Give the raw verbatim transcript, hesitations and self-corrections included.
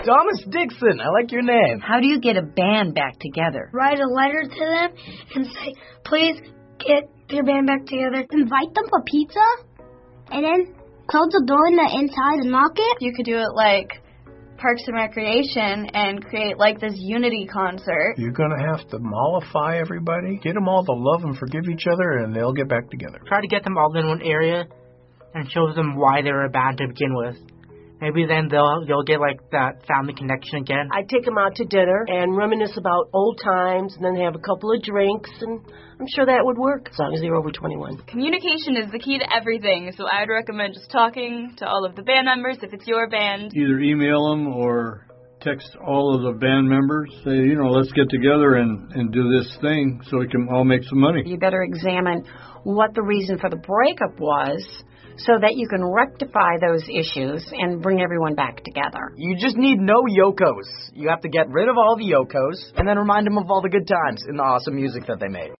Thomas Dixon. I like your name. How do you get a band back together? Write a letter to them and say, please get your band back together. Invite them for pizza, and then close the door on the inside and lock it. You could do it like Parks and Recreation and create like this unity concert. You're going to have to mollify everybody, get them all to love and forgive each other, and they'll get back together. Try to get them all in one area and show them why they were a band to begin with. Maybe then they'll you'll get like that family connection again. I'd take them out to dinner and reminisce about old times and then have a couple of drinks, and I'm sure that would work as long as they're over twenty-one. Communication is the key to everything, so I would recommend just talking to all of the band members if it's your band. Either email them or text all of the band members, say, you know, let's get together and, and do this thing so we can all make some money. You better examine what the reason for the breakup was so that you can rectify those issues and bring everyone back together. You just need no Yokos. You have to get rid of all the Yokos and then remind them of all the good times and the awesome music that they made.